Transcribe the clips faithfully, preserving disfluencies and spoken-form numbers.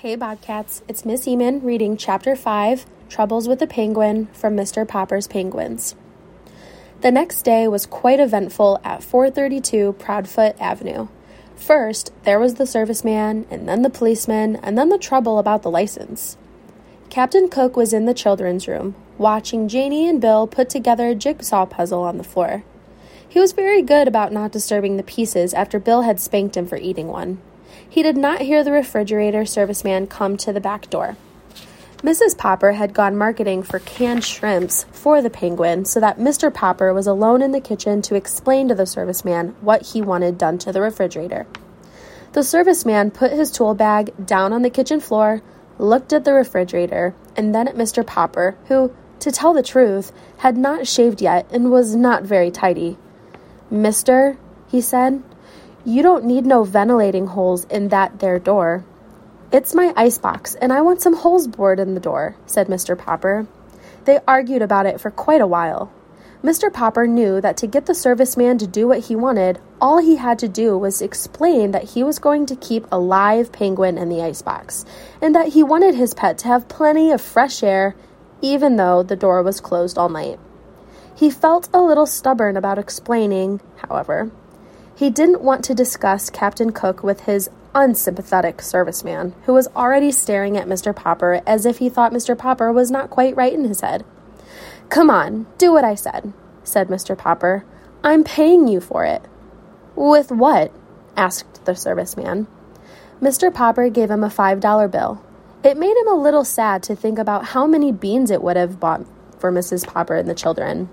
Hey Bobcats, it's Miss Eamon reading Chapter five, Troubles with the Penguin from Mister Popper's Penguins. The next day was quite eventful at four thirty-two Proudfoot Avenue. First, there was the serviceman, and then the policeman, and then the trouble about the license. Captain Cook was in the children's room, watching Janie and Bill put together a jigsaw puzzle on the floor. He was very good about not disturbing the pieces after Bill had spanked him for eating one. He did not hear the refrigerator serviceman come to the back door. Missus Popper had gone marketing for canned shrimps for the Penguin so that Mister Popper was alone in the kitchen to explain to the serviceman what he wanted done to the refrigerator. The serviceman put his tool bag down on the kitchen floor, looked at the refrigerator, and then at Mister Popper, who, to tell the truth, had not shaved yet and was not very tidy. "Mister," he said, "you don't need no ventilating holes in that there door." "It's my icebox, and I want some holes bored in the door," said Mister Popper. They argued about it for quite a while. Mister Popper knew that to get the serviceman to do what he wanted, all he had to do was explain that he was going to keep a live penguin in the icebox, and that he wanted his pet to have plenty of fresh air, even though the door was closed all night. He felt a little stubborn about explaining, however. He didn't want to discuss Captain Cook with his unsympathetic serviceman, who was already staring at Mister Popper as if he thought Mister Popper was not quite right in his head. "Come on, do what I said," said Mister Popper. "I'm paying you for it." "With what?" asked the serviceman. Mister Popper gave him a five dollar bill. It made him a little sad to think about how many beans it would have bought for Missus Popper and the children.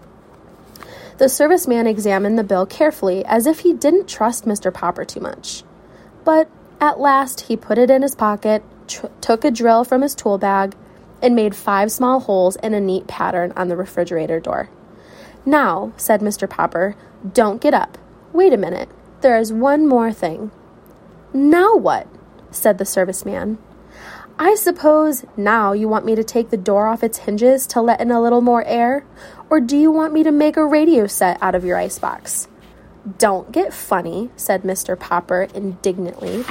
The serviceman examined the bill carefully, as if he didn't trust Mister Popper too much. But at last he put it in his pocket, tr- took a drill from his tool bag, and made five small holes in a neat pattern on the refrigerator door. "Now," said Mister Popper, "don't get up. Wait a minute. There is one more thing." "Now what?" said the serviceman. "I suppose now you want me to take the door off its hinges to let in a little more air? Or do you want me to make a radio set out of your icebox?" "Don't get funny," said Mister Popper indignantly.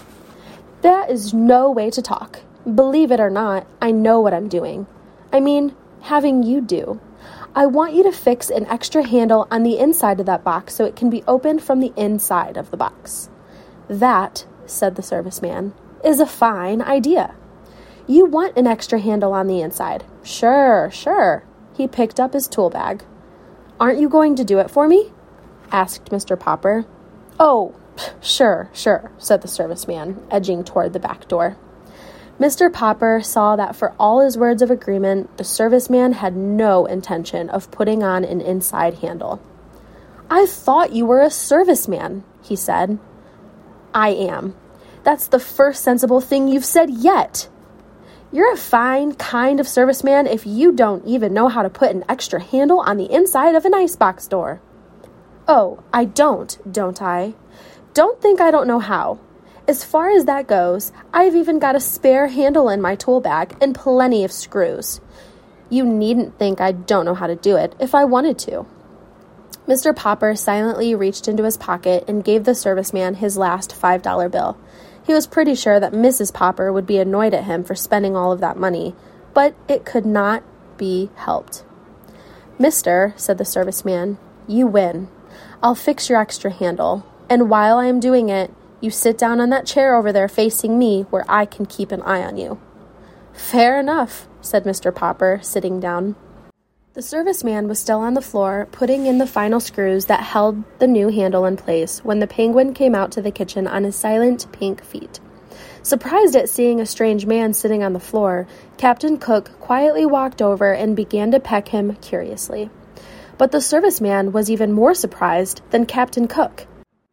"That is no way to talk. Believe it or not, I know what I'm doing. I mean, having you do. I want you to fix an extra handle on the inside of that box so it can be opened from the inside of the box." "That," said the serviceman, "is a fine idea. You want an extra handle on the inside. Sure, sure." He picked up his tool bag. "Aren't you going to do it for me?" asked Mister Popper. "Oh, sure, sure," said the serviceman, edging toward the back door. Mister Popper saw that for all his words of agreement, the serviceman had no intention of putting on an inside handle. "I thought you were a serviceman," he said. "I am. That's the first sensible thing you've said yet. You're a fine kind of serviceman if you don't even know how to put an extra handle on the inside of an icebox door." "Oh, I don't, don't I? Don't think I don't know how. As far as that goes, I've even got a spare handle in my tool bag and plenty of screws. You needn't think I don't know how to do it if I wanted to." Mister Popper silently reached into his pocket and gave the serviceman his last five dollar bill. He was pretty sure that Missus Popper would be annoyed at him for spending all of that money, but it could not be helped. "Mister," said the serviceman, "you win. I'll fix your extra handle, and while I am doing it, you sit down on that chair over there facing me where I can keep an eye on you." "Fair enough," said Mister Popper, sitting down. The serviceman was still on the floor, putting in the final screws that held the new handle in place when the penguin came out to the kitchen on his silent pink feet. Surprised at seeing a strange man sitting on the floor, Captain Cook quietly walked over and began to peck him curiously. But the serviceman was even more surprised than Captain Cook.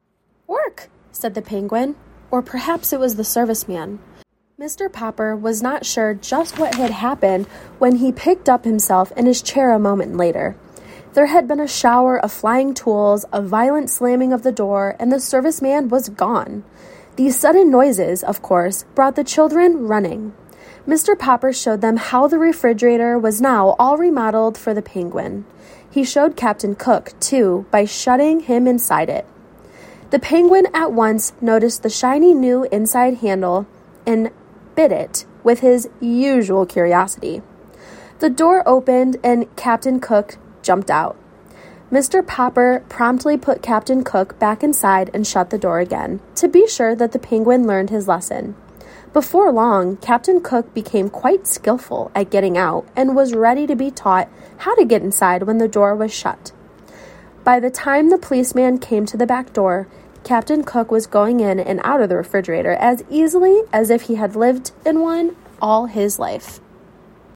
"Work," said the penguin, or perhaps it was the serviceman. Mister Popper was not sure just what had happened when he picked up himself in his chair a moment later. There had been a shower of flying tools, a violent slamming of the door, and the serviceman was gone. These sudden noises, of course, brought the children running. Mister Popper showed them how the refrigerator was now all remodeled for the penguin. He showed Captain Cook, too, by shutting him inside it. The penguin at once noticed the shiny new inside handle and bit it with his usual curiosity. The door opened and Captain Cook jumped out. Mister Popper promptly put Captain Cook back inside and shut the door again, to be sure that the penguin learned his lesson. Before long, Captain Cook became quite skillful at getting out and was ready to be taught how to get inside when the door was shut. By the time the policeman came to the back door, Captain Cook was going in and out of the refrigerator as easily as if he had lived in one all his life.